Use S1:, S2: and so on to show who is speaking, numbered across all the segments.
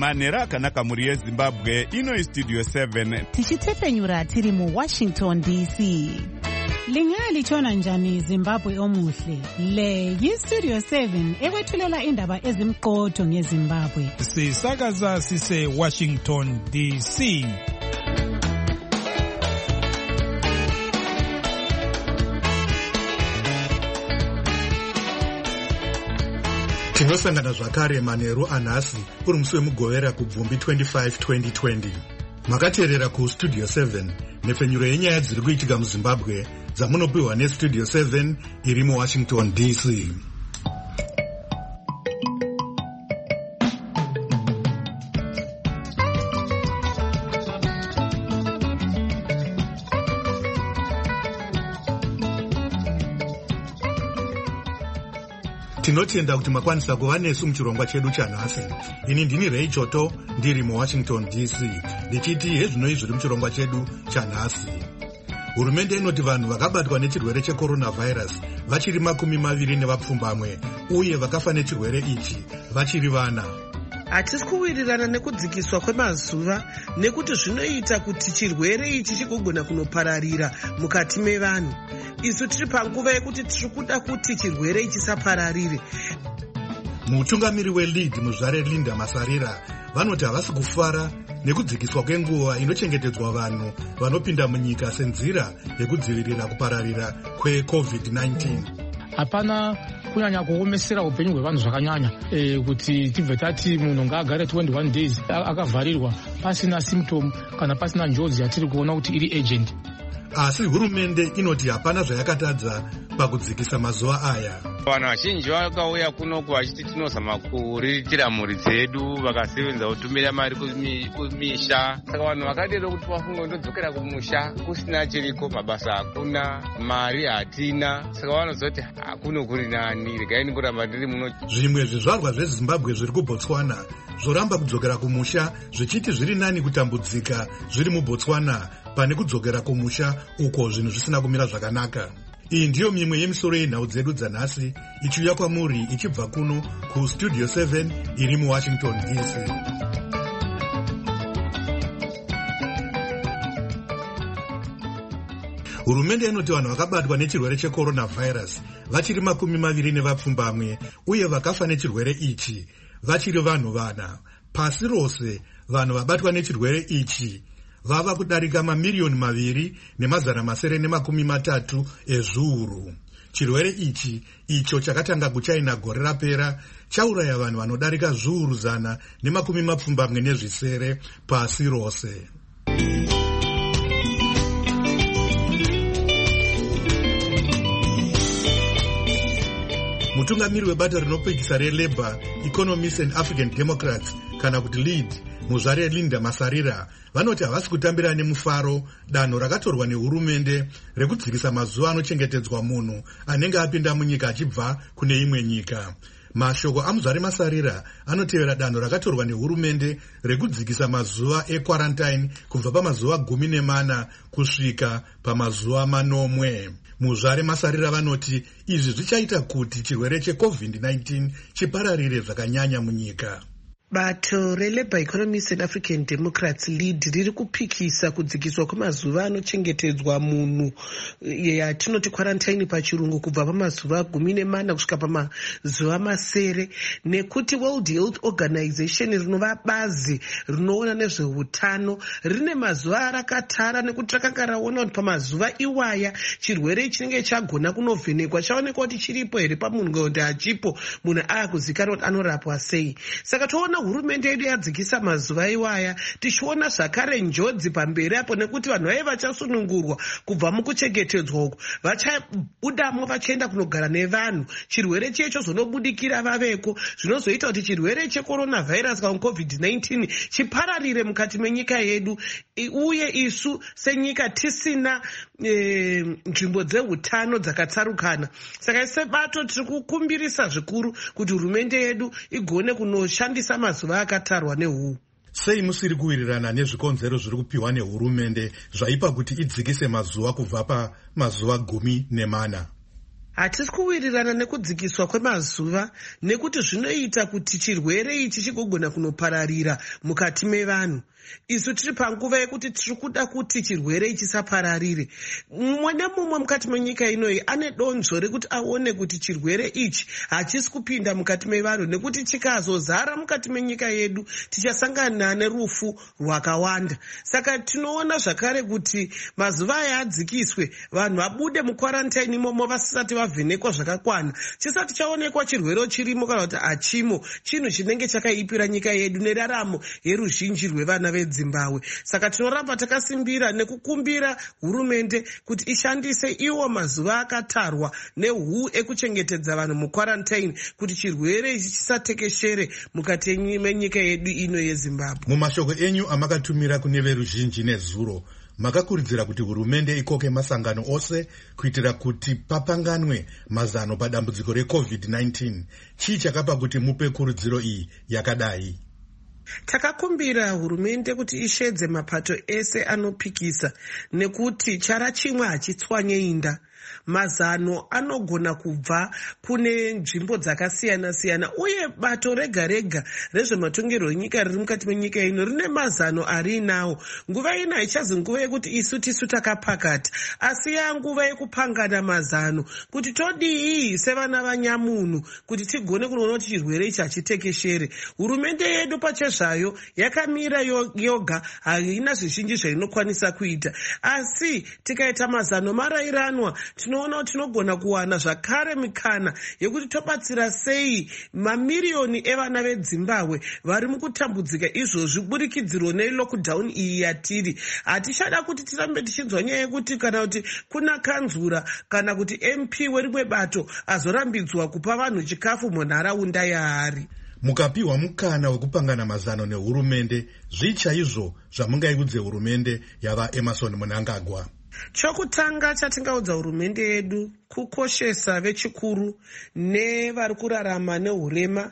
S1: manhero akanaka mhuri yezimbabwe. Ino Studio 7
S2: tichitefenyura tiri muWashington DC.
S3: Lingalitshona njani Zimbabwe omuhle? Le yiStudio 7 ekwethulela indaba ezimqotho ngeZimbabwe.
S4: Sisakaza sise Washington DC.
S5: Tinosangana zvakare manheru anhasi uri musi wemugovera kubvumbi 25 2020. Makateerera kuStudio 7 nhefenyuro yenyaya dziri kuitika muZimbabwe dzamunopiwa neStudio 7 iri muWashington DC. Tinotenda kuti makwanisa kuva nesu muchirongwa chedu chanhasi. Ini ndini Ray Choto ndiri muWashington DC ndichiti hezvinoi zviri muchirongwa chedu chanhasi. Hurumende inoti vanhu vakabatwa nechirwere checoronavirus vachiri 20 uye vakafa nechirwere ichi vachiri vana.
S6: Hatisi kuwirirana nekudzikiswa kwemazuva nekuti zvinoita kuti chirwere ichi chigogona kunopararira mukati mevanhu. Isu tiri panguva yekuti tiri kuda kuti chirwere ichi chisapararire.
S5: Mutungamiri weLead muzvare Linda Masarira vanoti havasi kufara nekudzikiswa kwenguva inochengetedzwa vanhu vanopinda munyika senzira yekudzivirira kupararira kweCovid-19.
S7: Hapana kunyanya kuomesera upenyu hwevanhu zvakanyanya kuti tibve tati munhu ngaagare 21 days akavharirwa pasina symptom kana pasina njodzi yatiri kuona kuti iri agent.
S5: Asi hurumende inoti hapana zvayakatadza pakudzikisa mazuva aya.
S8: Vanhu vazhinji vakauya kunoku vachiti tinozama kuriritira mhuri dzedu, vakasevenza kutumira mari kumisha. Saka vanhu vakadero kuti vafunge ndodzokera kumusha kusina chiriko, mabasa hakuna, mari hatina. Saka vanozoti hakuno kuri nani, regai ningoramba ndiri muno.
S5: Zvimwe zvizvarwa zveZimbabwe zviri kuBotswana zvoramba kudzokera kumusha zvichiti zviri nani kutambudzika zviri muBotswana pane kudzokera kumusha uko zvinhu zvisina kumira zvakanaka. Iyi ndiyo mimwe yemisoro yenhau dzedu dzanhasi ichiuya kwamuri ichibva kuno kuStudio 7 iri muWashington DC. Hurumende inoti vanhu vakabatwa nechirwere checoronavirus vachiri 20 uye vakafa nechirwere ichi vachiri vanhu vana. Pasi rose vanhu vabatwa nechirwere ichi vava kudarika 2,930,000 ezviuru. Chirwere ichi icho chakatanga kuChina gore rapera chauraya vanhu vanodarika zviuru 127 pasi rose. Mutungamiri webata rinopikisa reLabour, Economists and African Democrats kana kuti Lead muzvare Linda Masarira vanoti havasi kutambira nemufaro danho rakatorwa nehurumende rekudzikisa mazuva anochengetedzwa munhu anenge apinda munyika achibva kune imwe nyika. Mashoko amuzvare Masarira anotevera danho rakatorwa nehurumende rekudzikisa mazuva ekwarantine kubva pamazuva 14 kusvika pamazuva 4. Muzvare Masarira vanoti izvi zvichaita kuti chirwere cheCovid-19 chipararire zvakanyanya munyika.
S6: Bato reLabour, Economists and African Democrats Lead riri kupikisa kudzikiswa kwemazuva anochengetedzwa munhu yatinoti quarantine pachirungu kubva pamazuva 14 kusvika pamazuva 9 nekuti World Health Organization rinova bazi rinoona nezveutano rine mazuva rakatara nekuti rakanga raona kuti pamazuva iwaya chirwere chinenge chagona kunovhenekwa chaonekwa kuti chiripo here pamunhu kuti hachipo munhu akuzikanwa kuti anorapwa sei. Saka toona hurumende yedu yadzikisa mazuva iwaya tichiona zvakare njodzi pamberi apo nekuti vanhu vaive vachasunungurwa kubva mukuchengetedzwa uku vachabudamo vachienda kunogara nevanhu. Chirwere checho zonobudikira vaveko zvinozoita kuti chirwere checoronavirus kana COVID-19 chipararire mukati menyika yedu uye isu senyika tisina nzvimbo dzeutano dzakatsarukana. Saka sebato tiri kukumbirisa zvikuru kuti hurumende yedu igone kunoshandisa mazuva akatarwa neHU.
S5: Sei musiri kuwirirana nezvikonzero zviri kupiwa nehurumende zvaipa kuti idzikise mazuva kubva pamazuva 14?
S6: Hatisi kuwirirana nekudzikiswa kwemazuva nekuti zvinoita kuti chirwere ichi chigogona kunopararira mukati mevanhu. Isu tiri panguva yekuti tiri kuda kuti chirwere ichi chisapararire. Mumwe nemumwe mukati menyika inoyi ane donzvo rekuti aone kuti chirwere ichi hachisi kupinda mukati mevanhu, nekuti chikazozara mukati menyika yedu tichasangana nerufu rwakawanda. Saka tinoona zvakare kuti mazuva aya adzikiswe, vanhu vabude mukwarantaini imomo vasati vavhenekwa zvakakwana, chisati chaonekwa chirwere chirimo kana kuti hachimo, chinhu chinenge chakaipira nyika yedu neraramo yeruzhinji rwevana veZimbabwe. Saka tinoramba takasimbira nekukumbira hurumende kuti ishandise iwo mazuva akatarwa nehu ekuchengetedza vanhu mukwarantaini kuti chirwere ichi chisatekeshere mukati menyika yedu ino yeZimbabwe.
S5: Mumashoko enyu amakatumira kune veruzhinji nezuro, makakurudzira kuti hurumende ikoke masangano ose kuitira kuti papanganwe mazano padambudziko reCovid-19. Chii chakapa kuti mupe kurudziro iyi yakadai?
S6: Takakumbira hurumende kuti ishedze mapato ese anopikisa, nekuti chara chimwe hachitswanye inda. Mazano anogona kubva kune nzvimbo dzakasiyana-siyana, uye bato rega-rega rezvematongerwo enyika riri mukati menyika ino rine mazano arinawo. Nguva ino haichazi nguva yekuti isu tisu takapakata, asi yanguva yekupangana mazano kuti todii sevana vanyamunhu kuti tigone kunoona kuti chirwere ichi hachitekeshere. Hurumende yedu pachezvayo yakamira yoga, haina zvizhinji zvainokwanisa kuita, asi tikaita mazano marairanwa tinoona kuti tinogona kuwana zvakare mikana yekuti tobatsira sei mamiriyoni evana veZimbabwe vari mukutambudzika izvozvi burikidziro nelockdown iyi yatiri. Hatichada kuti tirambe tichinzwa nyaya yekuti kana kuti kuna kanzura kana kuti MP werimwe bato azorambidzwa kupa vanhu chikafu munharaunda yaari.
S5: Mukapiwa mukana wekupangana mazano nehurumende, zvichaizvo zvamungaudze hurumende yava Emerson Mnangagwa?
S6: Chokutanga chatingaudza hurumende yedu kukoshesa vechikuru nevari kurarama nehurema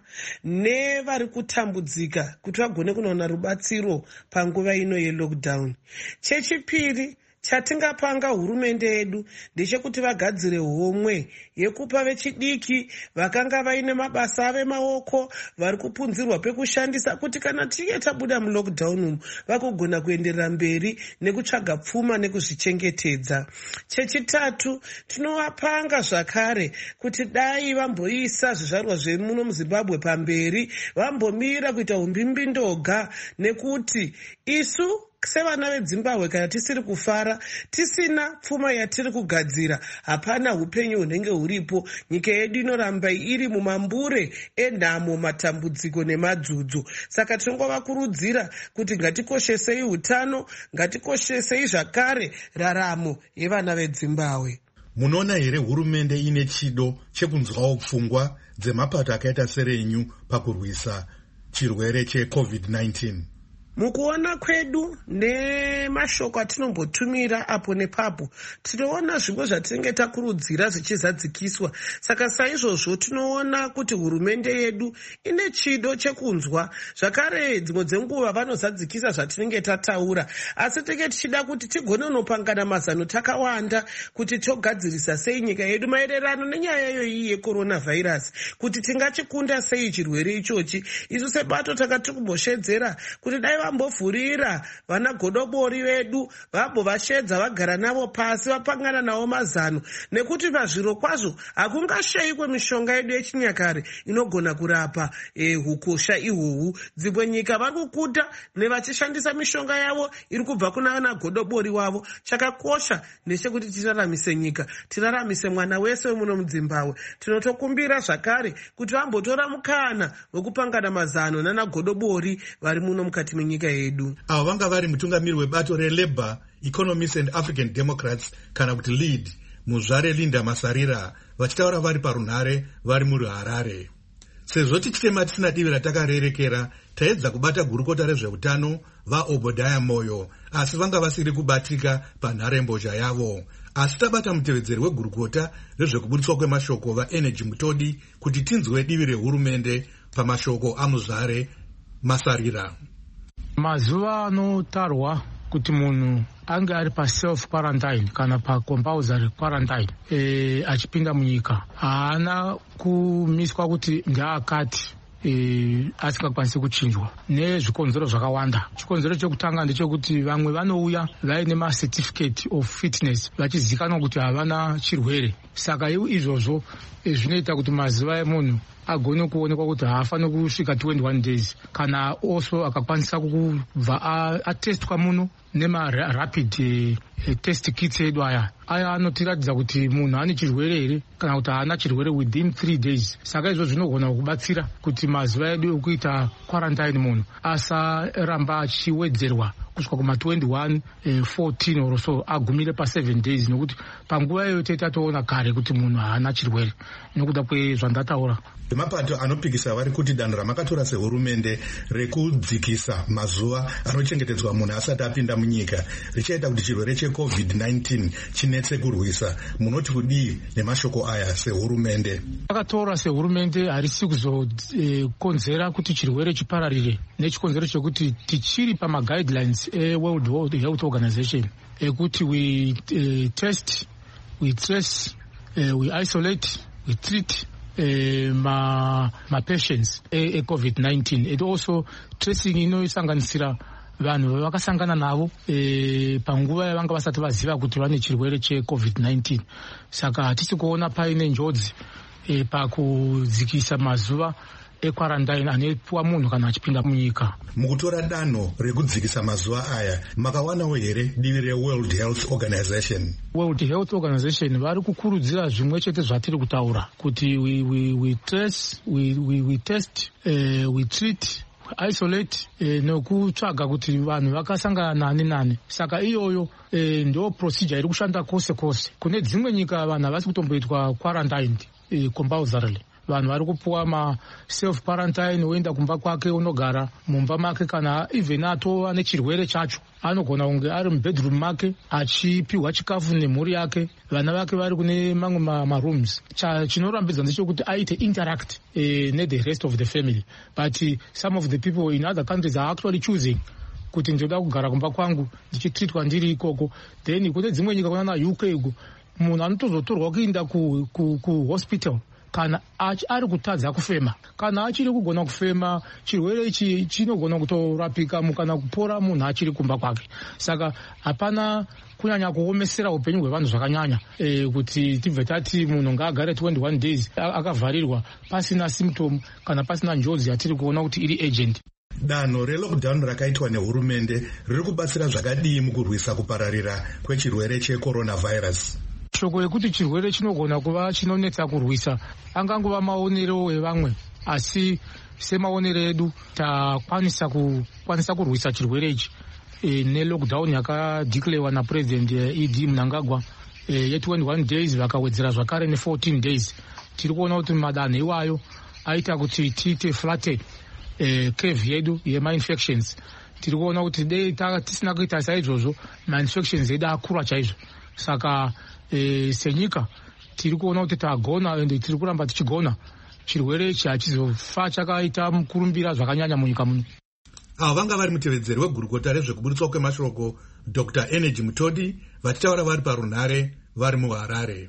S6: nevari kutambudzika kuti vagone kunoona rubatsiro panguva ino yelockdown. Chechipiri chatingapanga hurumende yedu ndechekuti vagadzire homwe yekupa vechidiki vakanga vaine mabasa ave maoko vari kupunzirwa pekushandisa kuti kana tichinge tabuda mulockdown umu vakugona kuenderera mberi nekutsvaga pfuma nekuzvichengetedza. Chechitatu tinovapanga zvakare kuti dai vamboisa zvizvarwa zvemuno muZimbabwe pamberi, vambomira kuita umbimbi ndoga, nekuti isu sevana veZimbabwe kana tisiri kufara, tisina pfuma yatiri kugadzira, hapana upenyu hunenge huripo. Nyika yedu inoramba iri mumambure enhamo, matambudziko nemadzudzu. Saka tinongovakurudzira kuti ngatikoshesei utano, ngatikoshesei zvakare raramo yevana veZimbabwe.
S5: Munoona here hurumende ine chido chekunzwawo pfungwa dzemapato akaita serenyu pakurwisa chirwere cheCovid-19?
S6: Mukuona kwedu nemashoko atinombotumira apo nepapo, tinoona zvimwe zvatinenge takurudzira zvichizadzikiswa. Saka saizvozvo tinoona kuti hurumende yedu ine chido chekunzwa. Zvakare dzimwe dzenguva vanozadzikisa zvatinenge tataura, asi tinenge tichida kuti tigone kunopangana mazano takawanda kuti togadzirisa sei nyika yedu maererano nenyaya iyoyi yeCoronavirus, kuti tingachikunda sei chirwere ichochi. Isu sebato takati kumboshedzera kuti dai vambovhurira vana godobori vedu vambovashedza vagara navo pasi vapangana navo mazano, nekuti pazviro kwazvo hakungashayikwe mishonga yedu yechinyakare inogona kurapa ukosha ihwohwu. Dzimwe nyika vari kukuta nevachishandisa mishonga yavo iri kubva kuna vana godobori wavo. Chakakosha ndechekuti tiraramise nyika, tiraramise mwana wese wemuno muZimbabwe. Tinotokumbira zvakare kuti vambotora mukana wekupangana mazano nana godobori vari muno mukati menyika yedu.
S5: Avo vanga vari mutungamiri webato reLabour, Economists and African Democrats kana kuti LEAD, muzvare Linda Masarira, vachitaura vari parunhare vari muri Harare. Sezvo tichitema tisina divi ratakarerekera, taedza kubata gurukota rezveutano vaObadiah Moyo, asi vanga vasiri kubatika panharembozha yavo. Asi tabata mutevedzeri wegurukota rezvekuburiswa kwemashoko vaEnergy Mutodi kuti tinzwe divi rehurumende pamashoko amuzvare Masarira.
S7: Mazuva anotarwa kuti munhu ange ari paself quarantine kana pacompulsory quarantine achipinda munyika haana kumiswa kuti ndeakati asingakwanisi kuchinjwa nezvikonzero zvakawanda. Chikonzero chekutanga ndechekuti vamwe vanouya vaine macertificate of fitness vachizivikanwa kuti havana chirwere, saka izvozvo zvinoita kuti mazuva emunhu agone kuonekwa kuti haafaniri kusvika 21 days kana also akakwanisa kubva atestwa muno nemarapid test kits edu aya anotiratidza kuti munhu ane chirwere here kana kuti haana chirwere within 3 days. Saka izvo zvinogona kubatsira kuti mazuva edu ekuita quarantine munhu asaramba achiwedzerwa kusvika kuma 14 or so agumire pa7 days, nokuti panguva iyoyo tatoona kare kuti munhu haana chirwere nokuda kwezvandataura.
S5: Mapato anopikisa vari kuti danho ramakatora sehurumende rekudzikisa mazuva anochengetedzwa munhu asati apinda munyika richaita kuti chirwere cheCovid-19 chinetse kurwisa. Munoti kudii nemashoko aya sehurumende?
S7: Takatora sehurumende harisi kuzokonzera kuti chirwere chipararire nechikonzero chekuti tichiri pamaguidelines eWorld Health Organization ekuti we test, we trace, we isolate, we treat patients COVID-19. And also tracing inosanganisira vanhu vakasangana navo panguva yavanga vasati vaziva kuti vane chirwere cheCovid-19. Saka hatisi kuona paine njodzi pakudzikisa mazuva ekwarantine anopiwa munhu kana achipinda munyika.
S5: Mukutora danho rekudzikisa mazuva aya makawanawo here divi reWorld Health Organization?
S7: World Health Organization vari kukurudzira zvimwe chete zvatiri kutaura kuti we trace, we test, we treat, isolate nokutsvaga kuti vanhu vakasangana nani nani. Saka iyoyo ndio procedure iri kushanda kwose kwose. Kune dzimwe nyika vanhu havasi kutomboitwa quarantine compulsorily. Vanhu vari kupuwa ma-self quarantine, woenda kumba kwake unogara mumba make, kana even atova nechirwere chacho anogona kunge ari mubedroom make achipiwa chikafu nemhuri yake, vana vake vari kune mamwe marooms. Chinorambidza ndechekuti aite interact ne-the rest of the family, but some of the people in other countries are actually choosing kuti ndoda kugara kumba kwangu ndichitreatwa ndiri ikoko. Then kune dzimwe nyika kuna UK uko munhu anotozotorwa kuenda ku-hospital kana ari kutadza kufema. Kana achiri kugona kufema, chirwere ichi chinogona kutorapika kana kupora munhu achiri kumba kwake. Saka hapana kunyanya kuomesera upenyu hwevanhu zvakanyanya kuti tibve tati munhu ngaagare 21 days akavharirwa pasina symptom kana pasina njodzi yatiri kuona kuti iri agent.
S5: Danho relockdown rakaitwa nehurumende riri kubatsira zvakadii mukurwisa kupararira kwechirwere checoronavirus?
S7: Shoko yekuti chirwere chinogona kuva chinonetsa kurwisa angangova maonero evamwe, asi semaonero edu takwanisa kurwisa chirwere ichi nelockdown yakadeclarewa naPresident ED Mnangagwa ye21 days vakawedzera zvakare ne14 days. Tiri kuona kuti madanho iwayo aita kuti tiite flatten curve yedu yema-infections. Tiri kuona kuti dei tisina kuita saizvozvo ma-infections edu akura chaizvo. Saka senyika tiri kuona kuti tagona ende tiri kuramba tichigona chirwere ichi hachizofa chakaita mukurumbira zvakanyanya munyika muno.
S5: Ava vanga vari mutevedzeri wegurukota rezvekuburitswa kwemashoko Dr. Energy Mutodi vachitaura vari parunhare vari muHarare.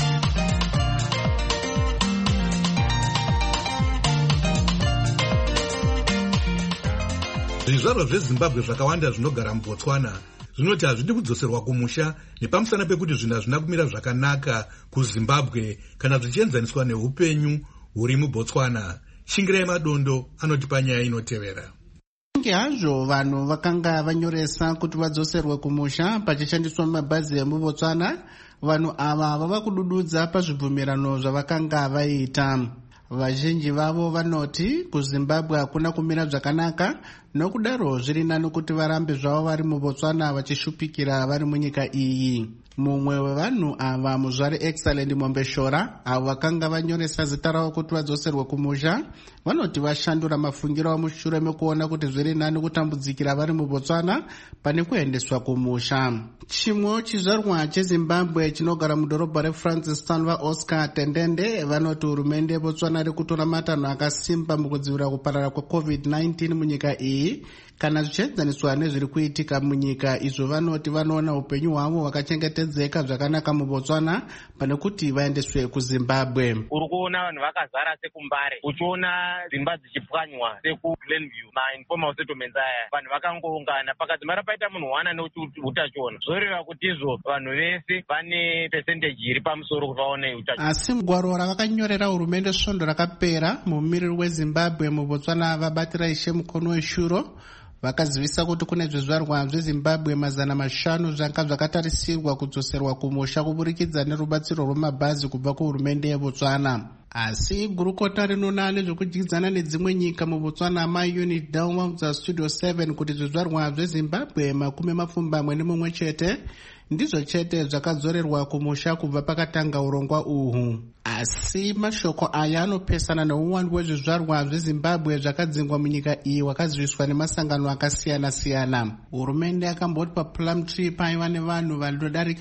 S5: Zvizvarwa zveZimbabwe zvakawanda zvinogara muBotswana zvinoti hazvidi kudzoserwa kumusha nepamusana pekuti zvinhu hazvina kumira zvakanaka kuZimbabwe kana zvichienzaniswa neupenyu huri muBotswana. Shingirai Madondo anoti panyaya inotevera.
S9: Kunge hazvo vanhu vakanga vanyoresa kuti vadzoserwe kumusha pachishandiswa mabhazi emuBotswana, vanhu ava vava kudududza pazvibvumirano zvavakanga vaita. Vazhinji vavo vanoti kuZimbabwe hakuna kumira zvakanaka, nokudaro zviri nani kuti varambe zvavo vari muBotswana vachishupikira vari munyika iyi. Mumwe wevanhu ava muzvari Excellent Mombeshora, avo vakanga vanyoresa zita ravo kuti vadzoserwe kumusha, vanoti vashandura mafungiro amushure mekuona kuti zviri nani kutambudzikira vari muBotswana pane kuendeswa kumusha. Chimwe chizvarwa cheZimbabwe chinogara mudhorobha reFrancistown vaOscar Tendende vanoti hurumende yeBotswana iri kutora matanho akasimba mukudzivirira kuparara kweCovid-19 munyika iyi, kana zvichienzaniswa nezviri kuitika munyika, izvo vanoti vanoona upenyu hwavo hwakachengetedzeka zvakanaka muBotswana pane kuti vaendeswe kuZimbabwe.
S10: Uri kuona vanhu vakazara sekuMbare, uchiona dzimba dzichipwanywa sekuGlenview, mainformal settlements aya, vanhu vakangoungana pakadzimara paita munhu wana neutachiona, zvoreva kuti izvo vanhu vese vane percentage iri pamusoro kuti vaone utachiona.
S9: Asi mugwaro ravakanyorera hurumende svondo rakapera, mumiriri weZimbabwe muBotswana vabatira Ishe Mukono Weshuro vakazivisa kuti kune zvizvarwa zveZimbabwe 500 zvanga zvakatarisirwa kudzoserwa kumusha kuburikidza nerubatsiro rwemabhazi kubva kuhurumende yeBotswana. Asi gurukota rinoona nezvekudyidzana nedzimwe nyika muBotswana maUnit Dalma Studio 7 kuti zvizvarwa zveZimbabwe 21 chete ndizvo chete zvakadzorerwa kumusha kubva pakatanga urongwa uhu. Asi mashoko aya anopesana neuwandu hwezvizvarwa zveZimbabwe zvakadzingwa munyika iyi wakaziviswa nemasangano akasiyana-siyana. Hurumende yakamboti paPlumtree paiva nevanhu vanodarika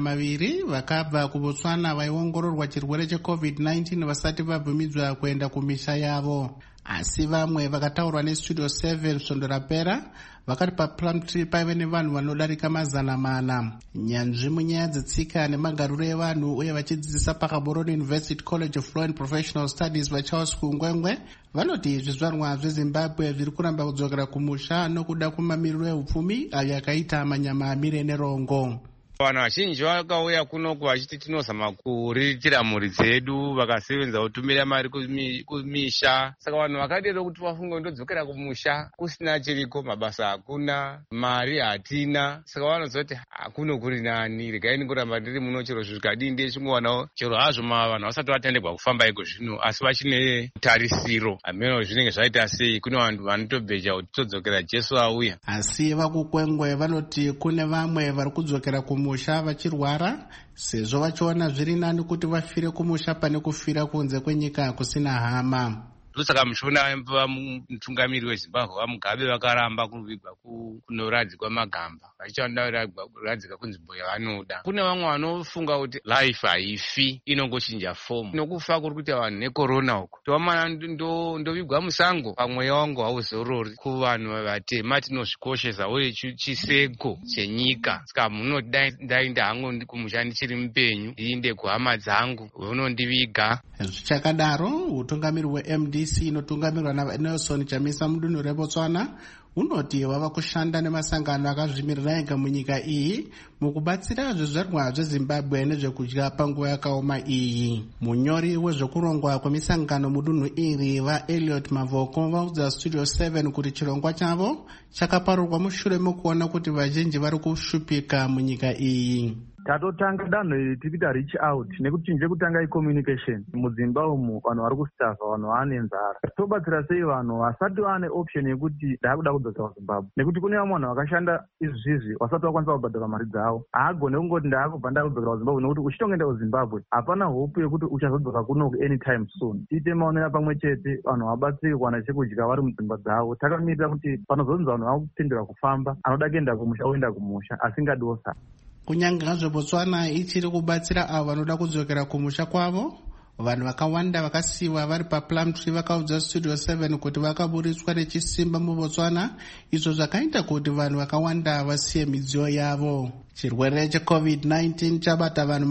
S9: 200 vakabva kuBotswana vaiongororwa chirwere cheCovid-19 vasati vabvumidzwa kuenda kumisha yavo. Asi vamwe vakataurwa neStudio 7 svondo rapera vakati paPlumtree paive nevanhu vanodarika 400. Nyanzvi munyaya dzetsika nemagariro evanhu uye vachidzidzisa paGaborone University College of Law and Professional Studies vaCharles Kungwengwe vanoti zvizvarwa zveZimbabwe zviri kuramba kudzokera kumusha nokuda kumamiriro ehupfumi ayo akaita manyama amire nerongo.
S8: Vanhu vazhinji vakauya kunoku vachiti tinozama kuriritira mhuri dzedu, vakasevenza kutumira mari kumisha. Saka vanhu vakadero kuti vafunge ndodzokera kumusha kusina chiriko, mabasa hakuna, mari hatina. Saka vanozoti hakuno kuri nani, regai ndingoramba ndiri muno chero zvikadii ndechingowanawo chero hazvo vanhu vasati vatendekwa kufamba iko zvino, asi vachine tarisiro ameno zvinenge zvaita sei. Kune vanhu vanotobheja kuti todzokera Jesu auya.
S9: Asi vakukwengwe vanoti kune vamwe vari kudzokera kumusha vachirwara sezvo vachiona zviri nani kuti vafire kumusha pane kufira kunze kwenyika kusina hama.
S8: Saka muchiona mutungamiri weZimbabwe vaMugabe vakaramba kuvigwa kunoradzikwa magamba vachichanoradzika kunzvimbo yavanoda. Kune vamwe vanofunga kuti life haifi, inongochinja fomu. Nokufa kuri kuita vanhu nekorona uku tovamana ndovigwa musango, pamweya wangu hauzorori. Kuvanhu vatema tinozvikoshesa uye chiseko chenyika. Saka munoti ndainda hangu kumusha ndichiri mupenyu ndiinde kuhama dzangu unondiviga.
S9: Zvichakadaro utungamiri weMDC inotungamirwa naNelson Chamisa mudunhu reBotswana unoti wava kushanda nemasangano akazvimirira ega munyika iyi mukubatsira zvizvarwa zveZimbabwe nezvekudya panguva yakaoma iyi. Munyori wezvekurongwa kwemisangano mudunhu iri vaEliot Mavoko vaudza Studio 7 kuti chirongwa chavo chakaparurwa mushure mokuona kuti vazhinji vari kushupika munyika iyi.
S11: Tatotanga danho iri tirikuita reach out nekuti chinhu chekutanga communication mudzimba umu vanhu vari kustafa, vanhu vane nzara. Tobatsira sei vanhu vasati vane option yekuti ndakuda kudzokera kuZimbabwe, nekuti kune vamwe vanhu vakashanda izvizvi vasati vakwanisa kubhadhara mari dzavo. Haagone kungoti ndakubva ndakudzokera kuZimbabwe nekuti uchitongoenda kuZimbabwe hapana hope yekuti uchazodzoka kunoku anytime soon. Tiite maonera pamwe chete vanhu vabatsirwe kuwana chekudya vari mudzimba dzavo. Takamirira kuti panozonzi vanhu vakutendera kufamba, anoda kuenda kumusha oenda kumusha asingadiwosa.
S9: Kunyange zveBotswana ichiri kubatsira avo vanoda kudzokera kumusha kwavo, vanhu vakawanda vakasiyiwa vari paPlumtree vakaudza Studio 7 kuti vakaburitswa nechisimba muBotswana, izvo zvakaita kuti vanhu vakawanda vasiye midziyo yavo. Chirwere cheCovid-19 chabata vanhu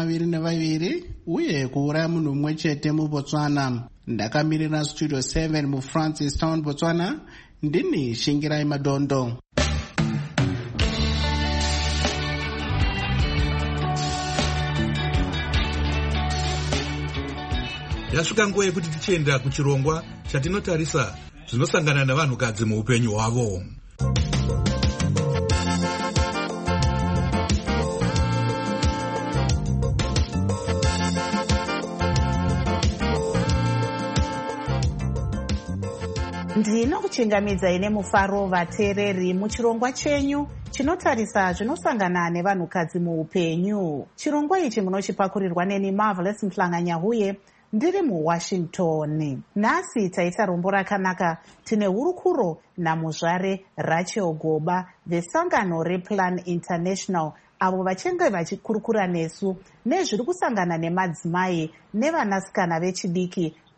S9: 22 uye kuuraya munhu mumwe chete muBotswana. Ndakamirira Studio 7 muFrancis Town, Botswana, ndini Shingirai Madondo.
S5: Yasvika nguva yekuti tichienda kuchirongwa chatinotarisa zvinosangana navanhukadzi muupenyu hwavo.
S2: Ndinokuchingamidzai nemufaro vateereri muchirongwa chenyu chinotarisa zvinosangana nevanhukadzi muupenyu. Chirongwa ichi munochipakurirwa neni Marvelous Mhlanganyahuye ndiri muWashington. Nhasi taita rombo rakanaka. Tine hurukuro namuzvare Rachel Goba vesangano rePlan International avo vachenga vachikurukura nesu nezviri kusangana nemadzimai nevanasikana vechidiki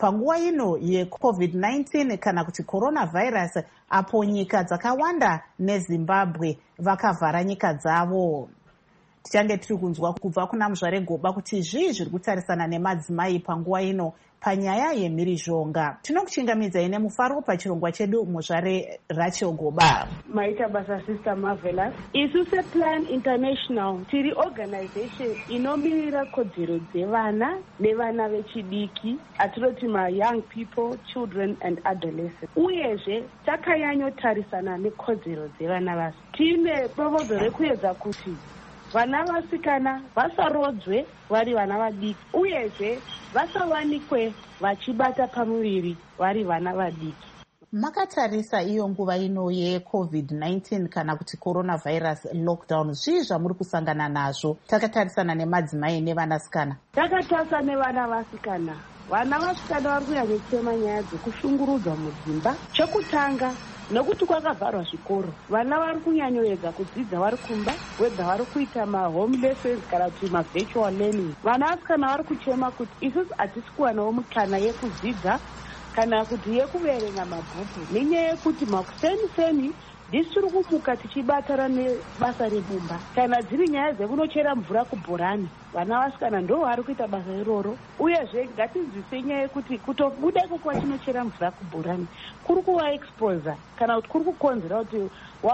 S2: panguva ino yeCovid-19 kana kuti coronavirus, apo nyika dzakawanda neZimbabwe vakavhara nyika dzavo. Tichange tiri kunzwa kubva kuna Muzvare Goba kuti zvii zviri kutarisana nemadzimai panguva ino panyaya yemhirizhonga. Tinokuchingamidzai nemufaro pachirongwa chedu, Muzvare Rachel Goba.
S12: Maita basa Sister Marvelous. Isu sePlan International tiri organization inomirira kodzero dzevana nevana vechidiki, atinoti young people, children and adolescents. Uyezve takanyanyotarisana nekodzero dzevana vasi. Tine proposal rekuedza kuti vana vasikana vasarodzwe vari vana vadiki, uyezve vasawanikwe vachibata pamuviri vari vana vadiki.
S2: Makatarisa iyo nguva ino yeCovid-19 kana kuti coronavirus lockdown, zvii zvamuri kusangana nazvo takatarisana nemadzimai nevanasikana?
S12: Takatarisa nevana vasikana. Vana vasikana vari kunyanyotema nyaya dzekushungurudzwa mudzimba. Chekutanga, nokuti kwakavharwa zvikoro, vana vari kunyanyoedza kudzidza vari kumba, wedza vari kuita mahome lessons kana kuti virtual learning. Vana vasikana vari kuchema kuti isusu hatisi kuwanawo mukana yekudzidza kana kuti yekuverenga mabhuku, nenyaya yekuti makuseni tiri kumuka tichibatana nebasa rebumba. Kana dziri nyaya dzekunochera mvura kubhorani, vana vasikana ndo vari kuita basa iroro. Uyezve ngatinzwise nyaya yekuti kutobuda kwekuva chinochera mvura kubhorani kuri kuva exposer kana kuti kuri kukonzera kuti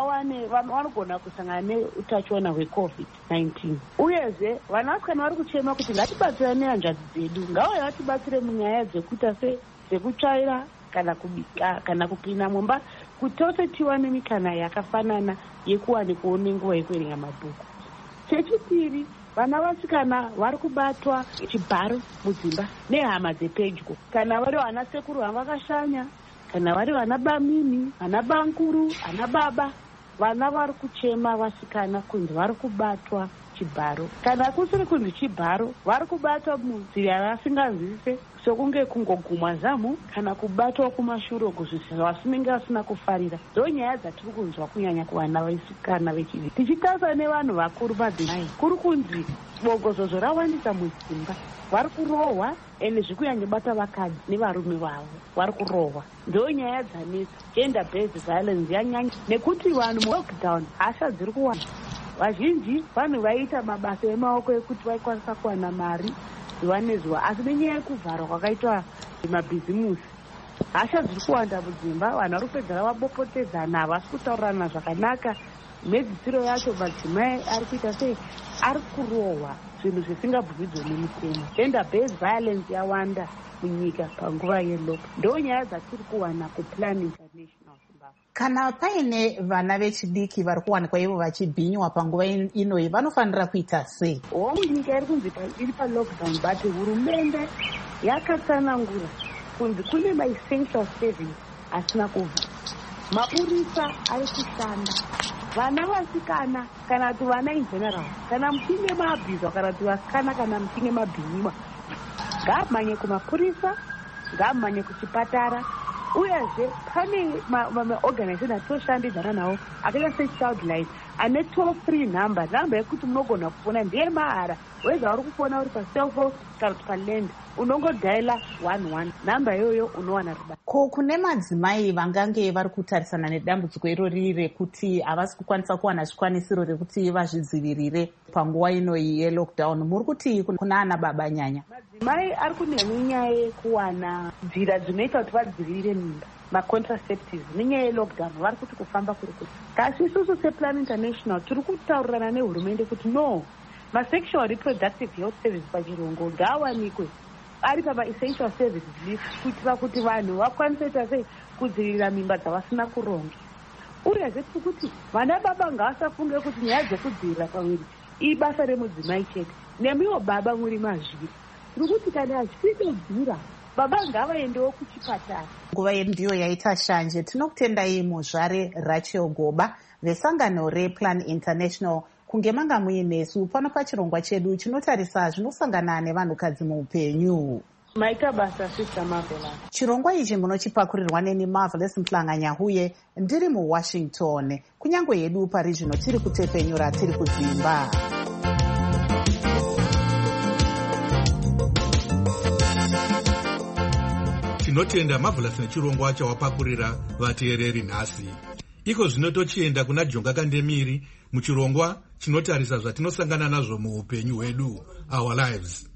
S12: vanogona kusangana neutachiona hweCovid-19. Uyezve vana vasikana vari kuchema kuti ngatibatsirane nehanzvadzi dzedu, ngauye vatibatsire munyaya dzekuita sekutsvaira kana kubika kana kupinda mumba, kuti tose tiwane mikana yakafanana yekuwanikwawo nenguva yekuverenga mabhuku. Chechipiri, vana vasikana vari kubatwa chibharo mudzimba nehama dzepedyo, kana vari vana sekuru vavakashanya, kana vari vana bamini, vana bankuru, vana baba. Vana vari kuchema vasikana kunzi vari kubatwa chibharo, kana kusiri kunzi chibharo, vari kubatwa munzira yavasinganzwise, sokunge kungogumwa zamu kana kubatwa kumashure kuzvisi vasinenge vasina kufarira. Ndo nyaya dzatiri kunzwa kunyanya kuvana vasikana vechidiki. Tichitarisa nevanhu vakuru madzimai, kuri kunzi bogozozo rawandisa mudzimba, vari kurohwa ende zviri kunyanyobata vakadzi nevarume vavo vari kurohwa. Ndo nyaya dzanetsa, gender based violence yanyanya, nekuti vanhu mulockdown hasha dziri kuwanda. Vazhinji vanhu vaiita mabasa emaoko ekuti vaikwanisa kuwana mari zuva nezuva, asi nenyaya yekuvharwa kwakaitwa mabhizimusi, hasha dziri kuwanda mudzimba. Vanhu vari kupedzana vabopotedzana, havasi kutaurirana zvakanaka. Medzisiro yacho madzimai ari kuita sei, ari kurohwa, zvinhu zvisingabvumidzwe nemutemo. Gender based violence yawanda munyika panguva yelock. Ndo nyaya dzatiri kuwana kuPlan International.
S2: Kana paine vana vechidiki vari kuwanikwa ivo vachibhinywa panguva inoyi, vanofanira kuita sei?
S12: Nyika iri kunzi iri palockdown, but hurumende yakatsanangura kunzi kune maessential service asina kubva. Mapurisa ari kushanda, vana vasikana kana kuti vana in general, kana muchinge mabhizwa kana kuti vasikana kana muchinge mabhinyiwa, ngamanye kumapurisa, ngamanye kuchipatara. Uyezve pane maorganization atoshandidzana nawo akaita seChild Life ane toll-free number yekuti munogona kufona, ndeye mahara. Weza uri kufona uri pacellphone kana kuti paland, unongodhaila 11 namba iyoyo unowana rubatsiro.
S2: Ko kune madzimai vangange vari kutarisana nedambudziko irori rekuti havasi kukwanisa kuwana zvikwanisiro rekuti vazvidzivirire panguva inoyi yelockdown, muri kuti kuna ana baba nyanya?
S12: Madzimai ari kunenyaya yekuwana nzira dzinoita kuti vadzivirire mimba, macontraceptives, nenyaya yelockdown vari kuti kufamba kuri kuti. Kasi isusu sePlan International tiri kutaurirana nehurumende kuti no, masexual reproductive health service pachirungu ngaawanikwe ari pamaessential services list, kuitira kuti vanhu vakwanise kuita sei kudzivirira mimba dzavasina kuronga. Uyezve tiri kuti vana baba ngavasafunge kuti nyaya dzekudzivirira pamwiri ibasa remudzimai chete, nemiwo baba muri mazviri. Tiri kuti kana achitodzira baba ngavaendewo kuchipatara.
S2: Nguva yedu ndiyo yaita shanje. Tinokutendai Muzvare Rachel Goba vesangano rePlan International kunge manga muinesu pano pachirongwa chedu chinotarisa zvinosangana nevanhukadzi muupenyu.
S12: Maita basa Sister Marvelous.
S2: Chirongwa ichi munochipakurirwa neni Marvelous Mhlanga-Nyahuye, ndiri muWashington. Kunyange yedu parizvino tiri kutepenyura tiri kudzimba.
S5: tinotenda Marvelous nechirongwa chawapakurira vateereri nhasi. Iko zvino tochienda kuna Jonga Kandemiri muchirongwa chinotarisa zvatinosangana nazvo muupenyu hwedu, our lives.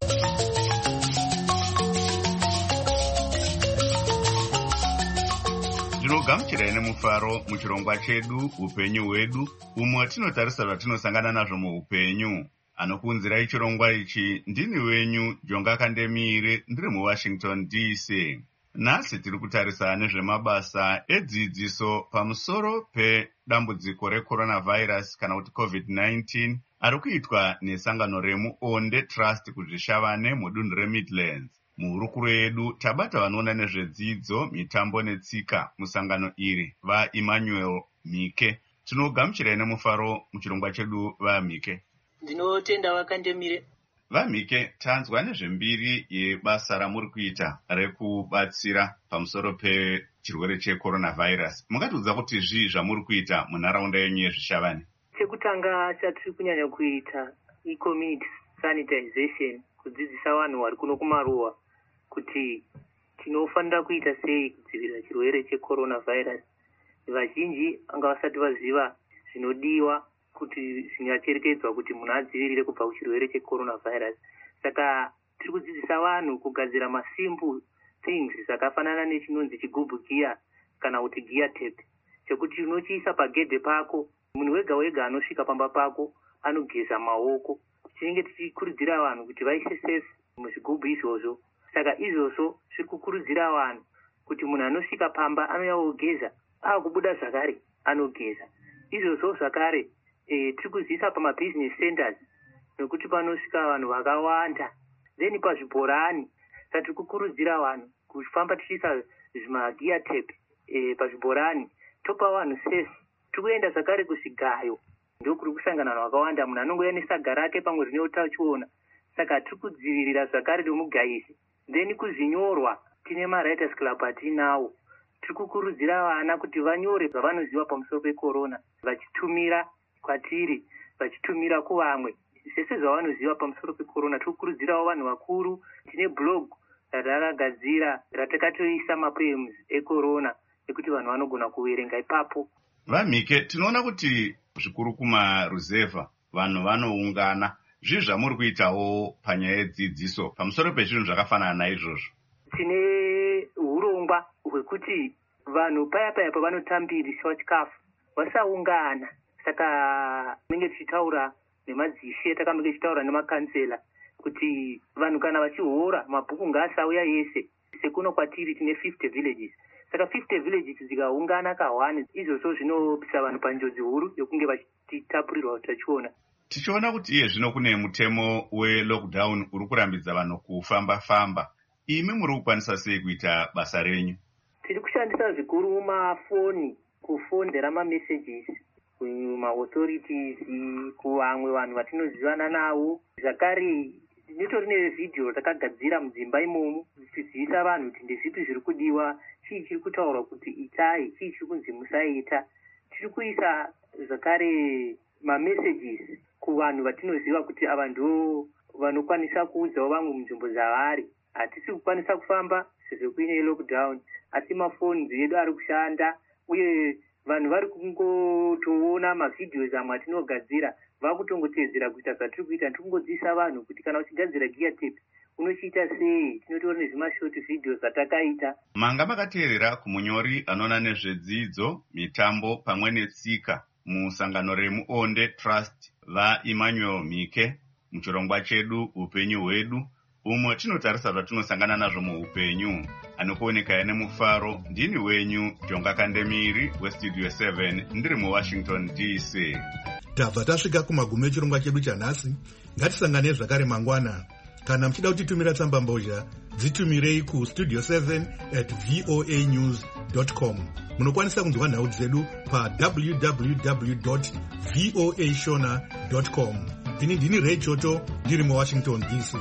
S1: Ndinogamuchirai nemufaro muchirongwa chedu upenyu hwedu, umwe tinotarisa zvatinosangana nazvo muupenyu. Anokuunzirai chirongwa ichi ndini wenyu Jonga Kandemiri, ndiri muWashington DC. Nhasi tiri kutarisa nezvemabasa edzidziso pamusoro pedambudziko recoronavirus kana kuti COVID-19 ari kuitwa nesangano remuonde Trust kuzvishavane mudunhu reMidlands. Muhurukuro yedu tabata vanoona nezvedzidzo, mitambo netsika musangano iri, vaEmmanuel Mike. Tinogamuchirai nemufaro muchirongwa chedu vaMike.
S13: Ndinotenda Vakandemire.
S1: VaMike, tanzwa nezvembiri yebasa ramuri kuita rekubatsira pamusoro pechirwere checoronavirus. Mungatiudza kuti zvii zvamuri kuita munharaunda yenyu yezvishavane?
S13: Chekutanga chatiri kunyanya kuita e-community sanitization, kudzidzisa vanhu vari kuno kumaruwa kuti tinofanira kuita sei kudzivirira chirwere checoronavirus. Vazhinji anga vasati vaziva zvinodiwa kuti zvingacherechedzwa kuti munhu adzivirire kubva kuchirwere checoronavirus. Saka tiri kudzidzisa vanhu kugadzira masimple things zvakafanana nechinonzi chigubhu giya kana kuti gear tape, chekuti unochiisa pagedhe pako, munhu wega wega anosvika pamba pako anogeza maoko. Tinenge tichikurudzira vanhu kuti vaise safe muzvigubhu izvozvo. Saka izvozvo zviri kukurudzira vanhu kuti munhu anosvika pamba anouya ogeza, akubuda zvakare anogeza. Izvozvo zvakare tiri kuziisa pamabusiness centers nekuti panosvika vanhu vakawanda. Then pazvibhorani tiri kukurudzira vanhu kufamba tichiisa zvimagear tape pazvibhorani, topa vanhu safe. Tiri kuenda zvakare kuzvigayo, ndokuri kusangana vanhu vakawanda, munhu anongouya nesaga rake pamwe rine utachiona. Saka tiri kudzivirira zvakare nomugaizi. Then kuzvinyorwa tine maWriters Club atinawo. Tiri kukurudzira vana kuti vanyore zvavanoziva pamusoro pecorona, vachitumira kwatiri, vachitumira kuvamwe zvese zvavanoziva pamusoro pecorona. Tiri kukurudzirawo vanhu vakuru. Tine blog ratakagadzira ratakatoisa mapoems ecorona ekuti vanhu vanogona kuverenga ipapo.
S1: VaMike, tinoona kuti zvikuru kumaruzevha vanhu vanoungana. Zvii zvamuri kuitawo panyaya yedzidziso pamusoro pezvinhu zvakafanana naizvozvo?
S13: Tine urongwa hwekuti vanhu paya pavanotambiriswa chikafu vasaungana. Saka tinenge tichitaura nemadzishe, takamenge tichitaura nemakansela kuti vanhu kana vachihora mabhuku ngaasauya yese. Sekuno kwatiri tine 50 villages. Saka 50 villages dzikaungana kahwani, izvozvo zvinopisa vanhu panjodzi huru yokunge vachitapurirwa utachiona.
S1: Tichiona kuti iye zvino kune mutemo welockdown uri kurambidza vanhu kufamba-famba. Imi muri kukwanisa sei kuita basa renyu?
S13: Tiri kushandisa zvikuru mafoni kufondera mamessages kumaauthorities, kuvamwe vanhu vatinozivana navo. Zvakare nditori nevhidhiyo takagadzira mudzimba imomo tichiziisa vanhu kuti ndezvipi zviri kudiwa, chii chiri kutaurwa kuti itai, chii chiri kunzi musaita. Tiri kuisa zvakare mamessages kuvanhu vatinoziva kuti ava ndo vanokwanisa kuudzawo vamwe munzvimbo dzavari. Hatisi kukwanisa kufamba sezvo kuine lockdown, asi mafoni edu ari kushanda, uye vanhu vari kungotoona mavhidhiyo amwe atinogadzira vakutongotedzera kuita zvatiri kuita. Tiri kungodzidzisa vanhu kuti kana uchigadzira gear tape unochiita sei. Tinotori nezvimashort video zvatakaita.
S1: Manga makateerera kumunyori anoona nezvedzidzo, mitambo pamwe netsika musangano remuonde Trust, vaEmmanuel Mike, muchirongwa chedu upenyu hwedu, umwe tinotarisa zvatinosangana nazvo muupenyu. Anokuoneka nemufaro ndini wenyu Jonga Kandemiri weStudio 7, ndiri muWashington DC.
S5: Tabva tasvika kumagumo echirongwa chedu chanhasi. Ngatisangane zvakare mangwana. Kana muchida kutitumira tsamba mbozha, dzitumirei kustudio7@voanews.com. Munokwanisa kunzwa nhau dzedu pa www.voashona.com. Ini ndini Ray Choto, ndiri muWashington DC.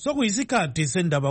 S4: sokuyisikhathi sendaba